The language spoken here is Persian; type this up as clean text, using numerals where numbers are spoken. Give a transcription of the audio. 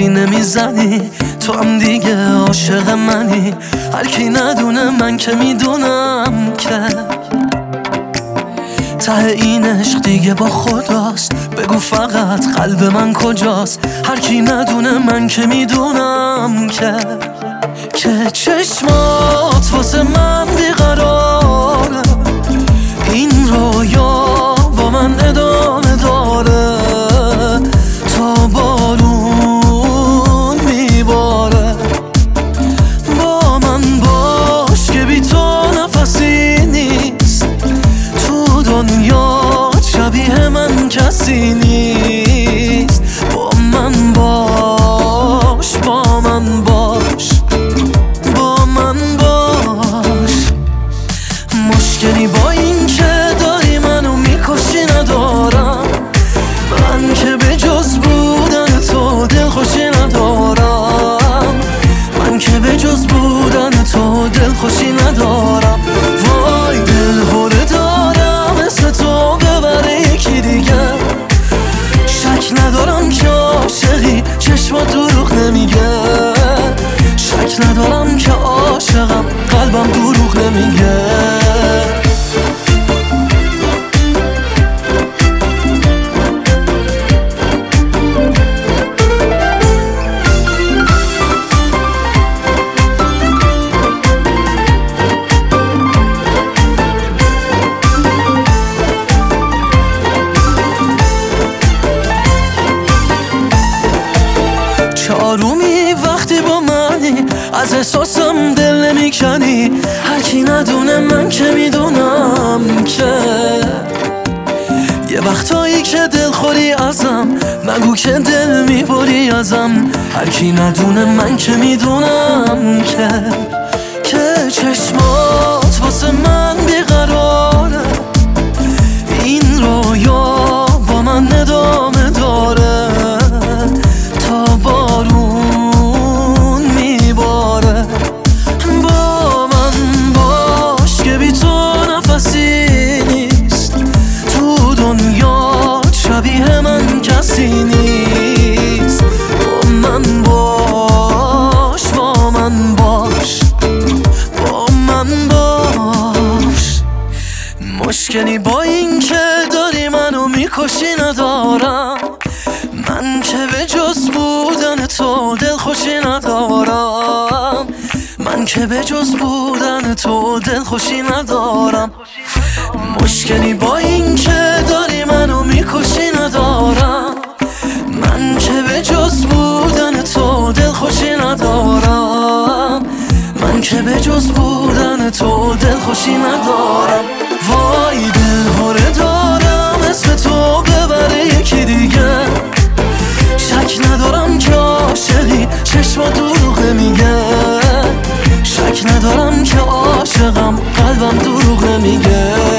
حرفی نمیزنی، تو هم دیگه عاشق منی. هر کی ندونه من که میدونم که ته این عشق دیگه با خداست. بگو فقط قلب من کجاست؟ هر کی ندونه من که میدونم که چشمات واسه من بیقراره. این رویا با من ادامه داره تا بارون میباره. با من باش که بی تو نفسی نیست، تو دنیا شبیه من کسی نیست. با من باش، با من باش، با من باش. مشکلی با این که داری منو میکشی ندارم، من که به جز بودن تو دلخوشی ندارم، من که به جز بودن تو دلخوشی ندارم. وای دلهوره دارم مثل تو ببره یکی دیگه. شک ندارم که عاشقی، چشمات دروغ نمیگه. شک ندارم که عاشقم، قلبم دروغ نمیگه. آرومی وقتی با منی، از احساسم دل نمیکنی. هر کی ندونه من که میدونم که یه وقتایی که دل خوری ازم، نگو که دل میبری ازم. هر کی ندونه من که میدونم که چشمات واسه من بیقراره. این رویا با من ادامه داره تا بارون میباره. با من باش که بی تو نفسی نیست، تو دنیا شبیه من کسی نیست. با من باش، با من باش، با من باش. مشکلی با این که داری منو میکشی ندارم، من که به جز بودن تو دلخوشی ندارم، من که به جز بودن تو دلخوشی ندارم. مشکلی با این که داری منو میکشی ندارم، من که به جز بودن تو دلخوشی ندارم، من که به جز بودن تو دلخوشی ندارم. وای دلهوره دارم اسم تو ببره یکی دیگه. شک ندارم که عاشقی، چشمات دروغ نمیگه. شک ندارم که عاشقم، قلبم دروغ نمیگه.